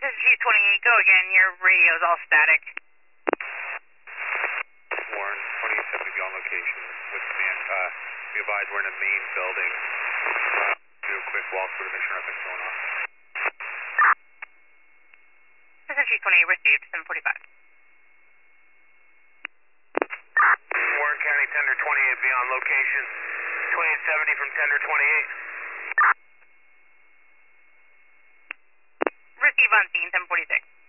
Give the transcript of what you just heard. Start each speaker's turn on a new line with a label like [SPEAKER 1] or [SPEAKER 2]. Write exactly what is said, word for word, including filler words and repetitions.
[SPEAKER 1] is G twenty-eight, go again, your radio's all static.
[SPEAKER 2] Warren, twenty-eight seventy be on location with command. Uh, be advised we're in a main building. Uh, do a quick walkthrough to make sure nothing's going on.
[SPEAKER 1] This is G twenty-eight, received, seven forty-five.
[SPEAKER 2] Warren County, Tender twenty-eight, be on location. twenty-eight seventy from Tender twenty-eight.
[SPEAKER 1] Receive on scene, seven forty-six.